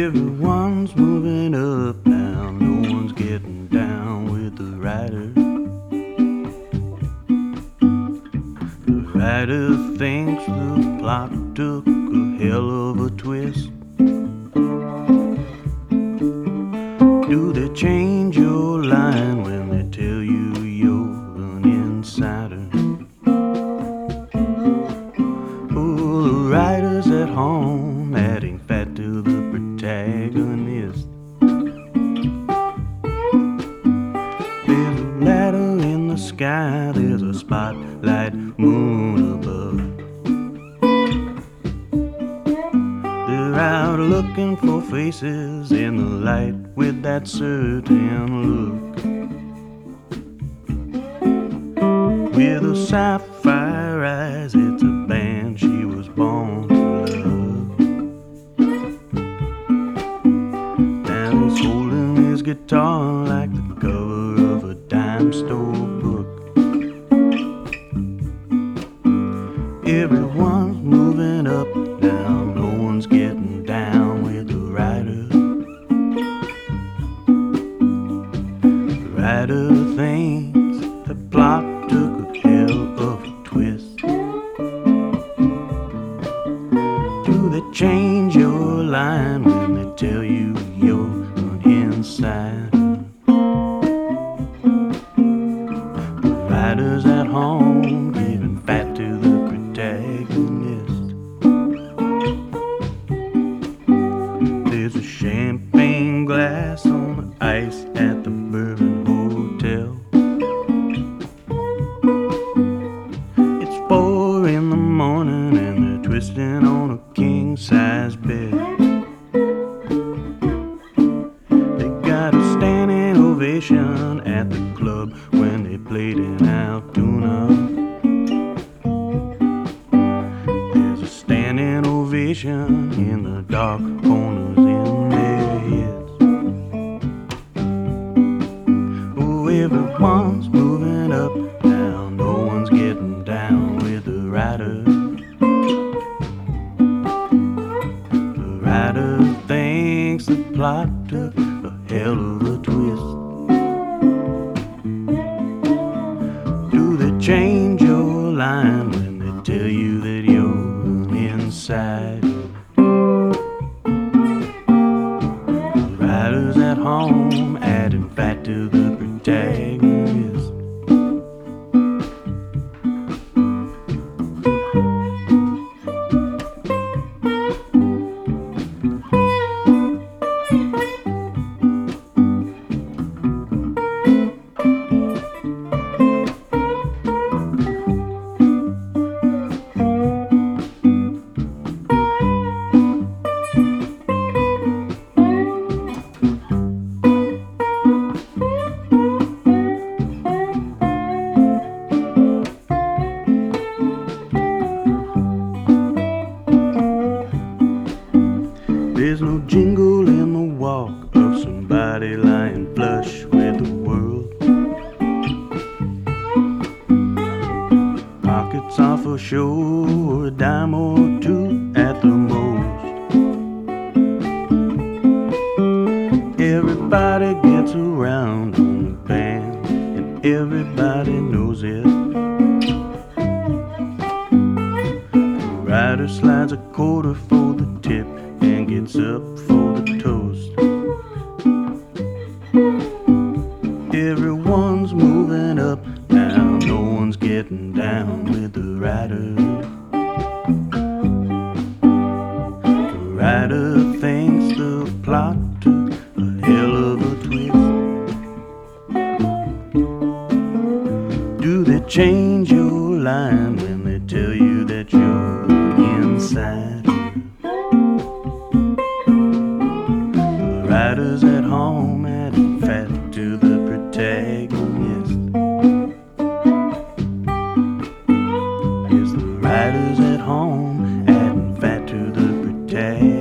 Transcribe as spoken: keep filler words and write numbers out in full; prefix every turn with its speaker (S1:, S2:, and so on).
S1: Everyone's moving up now, no one's getting down with the rider. The rider thinks the plot took a hell of a twist. Do they change your line when they tell you you're an insider? Oh, the writers at home adding fat to the protagonist. There's a ladder in the sky, there's a spotlight moon above. They're out looking for faces in the light with that certain look. With a sapphire eyes, it's a band she was born to love. Now he's holding his guitar like the cover of a dime store book. Everyone's moving up now, no one's getting down with the rider. The rider thinks the plot took a hell of a twist. Do they change your line when they tell you you're an insider? The writers at home giving fat to the protagonist. There's a champagne glass on the ice at the Bourbon Hotel. It's four in the morning and they're twisting on a king-size bed. They got a standing ovation at the club when they played in Altoona. There's a standing ovation in the dark corners in their heads. Oh, everyone's moving up now, no one's getting down with the rider. The rider thinks the plot took a hell of a twist. Do they change your line when they tell you that you're an insider? The writers at home adding fat to the protagonist. There's no jingle in the walk of somebody lying flush with the world. Pockets are for sure, a dime or two at the most. Everybody gets around on the band and everybody knows it. The rider slides a quarter for the tip and gets up for the toast. Everyone's moving up now, no one's getting down with the rider. The rider thinks the plot took a hell of a twist. Do they change your line when they tell you that you're an insider? Writers at home adding fat to the protagonist. Yes, the writers at home adding fat to the protagonist.